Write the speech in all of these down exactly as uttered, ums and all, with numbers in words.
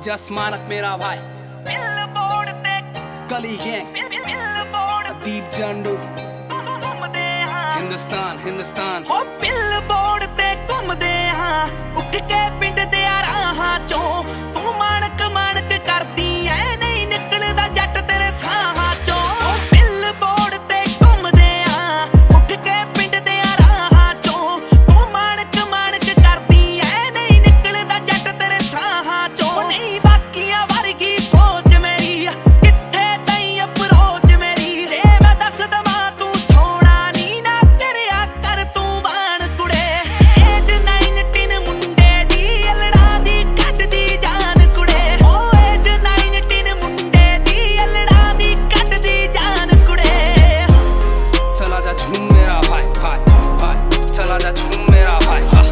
जस मानक मेरा भाई गली गैंग दीप जंडू हिंदुस्तान हिंदुस्तान ओ बिल बोर्ड ते घुमदे हां उठ के पिंड दे राहां चों तू मानक मानक करदी ऐ नहीं निकलदा जट तेरे साहां चों ओ बिल बोर्ड ते घुमदे हां उठ के पिंड दे राहां चों तू मानक मानक करदी ऐ नहीं निकलदा जट तेरे साहां चों नहीं बाकियां वर्गी सोच मेरी किथे तई अप्रोच मेरी जे मैं दस दवां तू सोना नी ना करिया कर तू बाण कुड़े एज नाइनटीन मुंडे दी अलड़ा दी कटदी जान कुड़े ओ एज नाइनटीन मुंडे दी अलड़ा दी कटदी जान कुड़े चला जा झूम मेरा भाई भाई भाई चला जा झूम मेरा भाई हा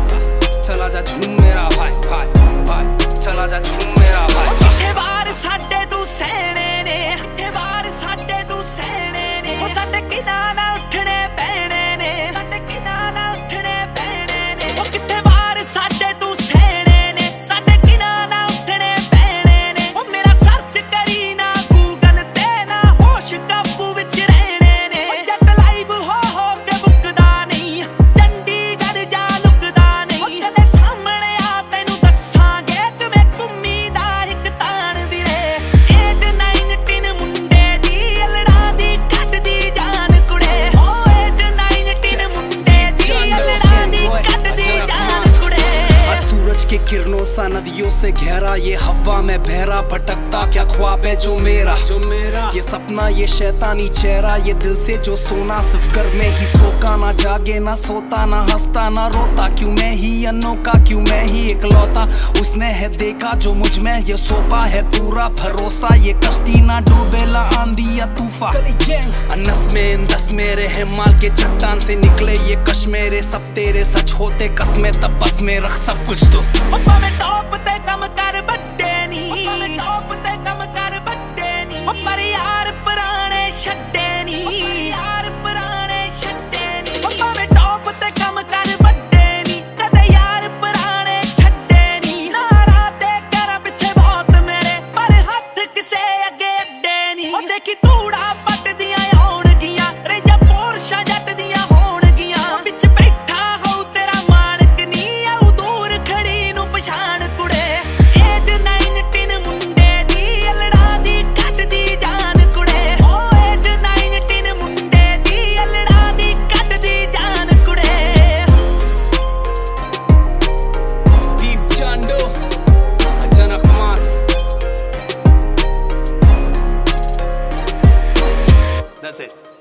चला जा झूम मेरा भाई भाई भाई चला जा झूम मेरा भाई किथे बार साडे तू सहणे ने किथे बार साडे तू सहणे ने ओ साडे किना ना उठणे पैणे ने साडे किना ना उठणे पैणे ने ओ किथे बार साडे तू सहणे ने साडे किना ना उठणे पैणे ने ओ मेरा सर्च करी ना गूगल ते ना होश काबू विच रहणे ने ओ जट लाइव हो हो के बुकदा नहीं चंडीगढ़ जा लुकदा नहीं ओ कदे सामने आ तैनू दसांगे किवें घुम्मी दा इक ताण ਵੀਰੇ एज नाइनटीन मुंडे दी अलड़ा दी कटदी जान कुड़े ओ एज नाइनटीन मुंडे दी अलड़ा दी कटदी जान कुड़े सूरज के किरणों सा नदियों से गहरा ये हवा में बहरा भटकता क्या ख्वाब है जो मेरा जो मेरा ये सपना ये शैतानी चेहरा ये दिल से जो सोना सिर्फ कर में ही सोका ना जागे ना सोता ना हंसता ना रोता क्यों मैं ही अनोखा क्यों मैं ही इकलौता उसने है देखा जो मुझ में ये सोपा है पूरा भरोसा ये कश्ती ना डूबेला आंधी या तूफान नस में दस मेरे है माल के चट्टान से निकले ये कश मेरे सब तेरे सच होते कसमें तब बस में रख सब कुछ तो ओ भावें टॉप ते कम कर बड्डे नी भावें टॉप ते कम कर बड्डे नी ओ पर यार पुराने छड्डे नी यार पुराने छड्डे नी ओ भावें टॉप ते कम कर बड्डे नी कदे यार पुराने छड्डे नी नारा ते कर पिछे बहुत मेरे पर हथ किसे अगे अड्डे नी ओ देखी तूड़ा पट दियां आउणगियां रेजा पोरशा जट दियां होणगियां विच बैठा हो तेरा मानक नी आऊ दूर खड़ी नू पछाण कुड़े एज नाइनटीन मुंडे दी अलड़ा दी कटदी जान कुड़े ओ एज नाइनटीन मुंडे दी अलड़ा दी कटदी जान कुड़े दीप जंडू जनक मास That's it.